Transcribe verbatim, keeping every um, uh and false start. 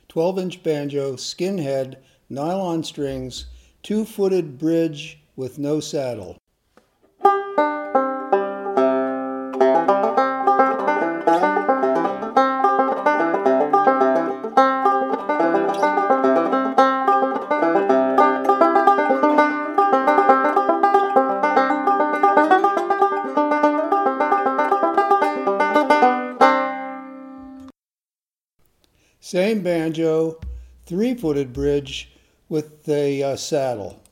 twelve inch banjo, skin head, nylon strings, two-footed bridge with no saddle. Same banjo, three-footed bridge with a uh, saddle.